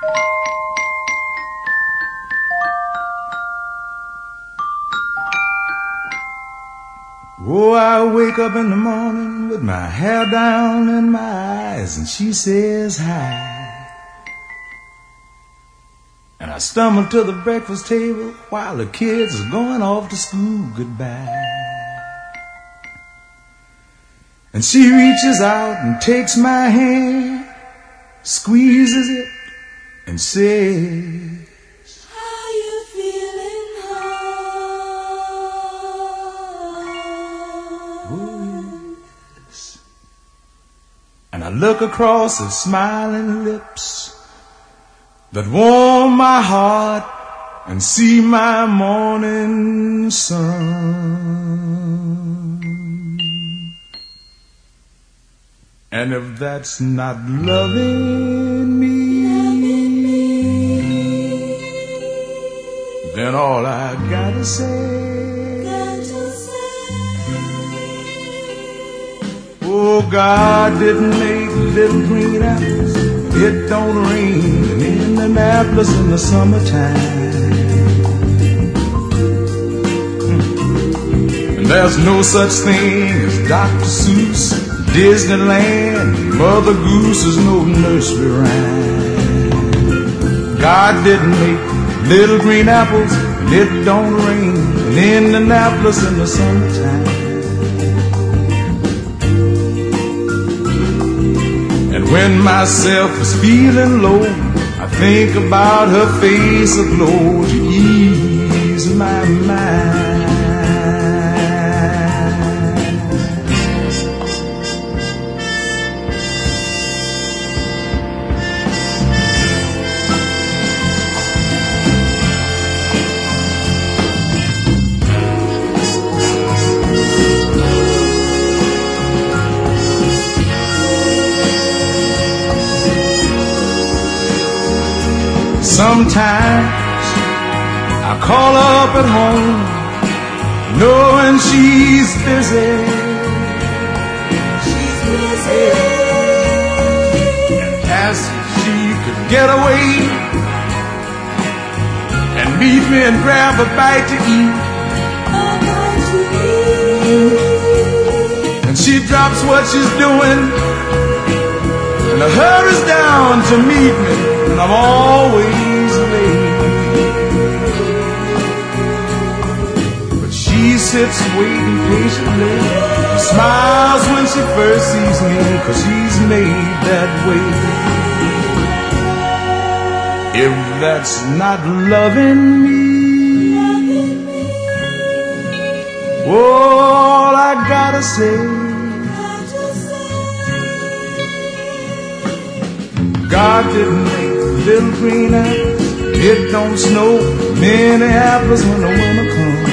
Oh, I wake up in the morning with my hair down in my eyes, and she says hi. And I stumble to the breakfast table while the kids are going off to school goodbye. And she reaches out and takes my hand, squeezes it, and says, and I look across her smiling lips that warm my heart and see my morning sun. And if that's not loving me, then all I gotta say, oh, God didn't make little green apples. It don't rain in Indianapolis in the summertime. And there's no such thing as Dr. Seuss, Disneyland, Mother Goose is no nursery rhyme. God didn't make little green apples. It don't rain in Indianapolis in the summertime. When myself is feeling low, I think about her face aglow to ease my mind. Sometimes I call up at home, knowing she's busy. She's busy. And ask if she could get away and meet me and grab a bite to eat. And she drops what she's doing and hurries down to meet me, and I'm always late. But she sits waiting patiently, smiles when she first sees me, 'cause she's made that way. If that's not loving me, all I gotta say, God didn't make little green apples. It don't snow Minneapolis when the winter comes.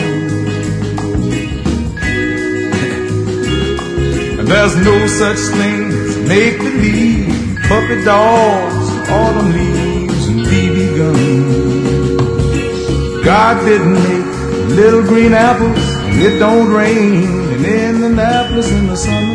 And there's no such thing as make-believe, puppy dogs, autumn leaves, and BB guns. God didn't make little green apples. It don't rain in Indianapolis in the summer.